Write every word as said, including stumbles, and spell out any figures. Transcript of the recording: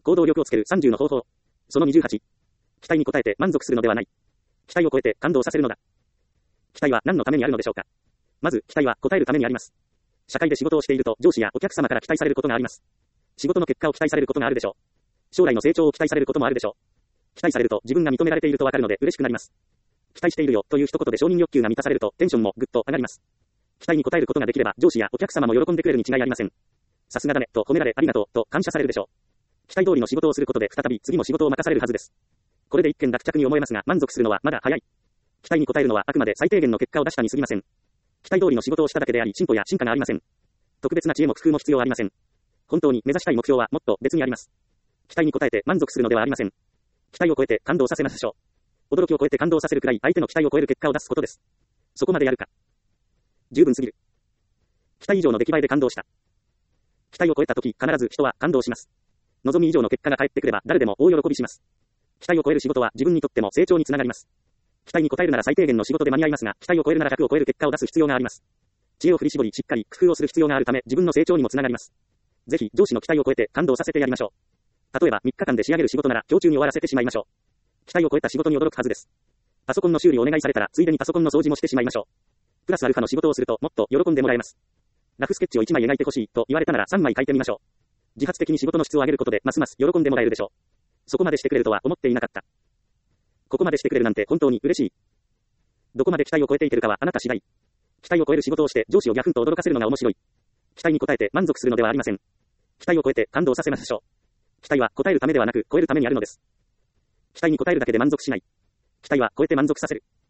行動力をつけるさんじゅうの方法。そのにじゅうはち。期待に応えて満足するのではない。期待を超えて感動させるのだ。期待は何のためにあるのでしょうか。まず、期待は応えるためにあります。社会で仕事をしていると上司やお客様から期待されることがあります。仕事の結果を期待されることがあるでしょう。将来の成長を期待されることもあるでしょう。期待されると自分が認められているとわかるので嬉しくなります。期待しているよという一言で承認欲求が満たされるとテンションもぐっと上がります。期待に応えることができれば上司やお客様も喜んでくれるに違いありません。さすがだねと褒められありがとうと感謝されるでしょう。期待通りの仕事をすることで再び次も仕事を任されるはずです。これで一件落着に思えますが満足するのはまだ早い。期待に応えるのはあくまで最低限の結果を出したに過ぎません。期待通りの仕事をしただけであり進歩や進化がありません。特別な知恵も工夫も必要ありません。本当に目指したい目標はもっと別にあります。期待に応えて満足するのではありません。期待を超えて感動させましょう。驚きを超えて感動させるくらい相手の期待を超える結果を出すことです。そこまでやるか。十分すぎる。期待以上の出来栄えで感動した。期待を超えたとき必ず人は感動します。望み以上の結果が返ってくれば誰でも大喜びします。期待を超える仕事は自分にとっても成長につながります。期待に応えるなら最低限の仕事で間に合いますが、期待を超えるならひゃくを超える結果を出す必要があります。知恵を振り絞りしっかり工夫をする必要があるため自分の成長にもつながります。ぜひ上司の期待を超えて感動させてやりましょう。例えばみっかかんで仕上げる仕事なら今日中に終わらせてしまいましょう。期待を超えた仕事に驚くはずです。パソコンの修理をお願いされたらついでにパソコンの掃除もしてしまいましょう。プラスアルファの仕事をするともっと喜んでもらえます。ラフスケッチをいちまい描いてほしいと言われたならさんまい描いてみましょう。自発的に仕事の質を上げることでますます喜んでもらえるでしょう。そこまでしてくれるとは思っていなかった。ここまでしてくれるなんて本当に嬉しい。どこまで期待を超えていけるかはあなた次第。期待を超える仕事をして上司をギャフンと驚かせるのが面白い。期待に応えて満足するのではありません。期待を超えて感動させましょう。期待は応えるためではなく超えるためにあるのです。期待に応えるだけで満足しない。期待は超えて満足させる。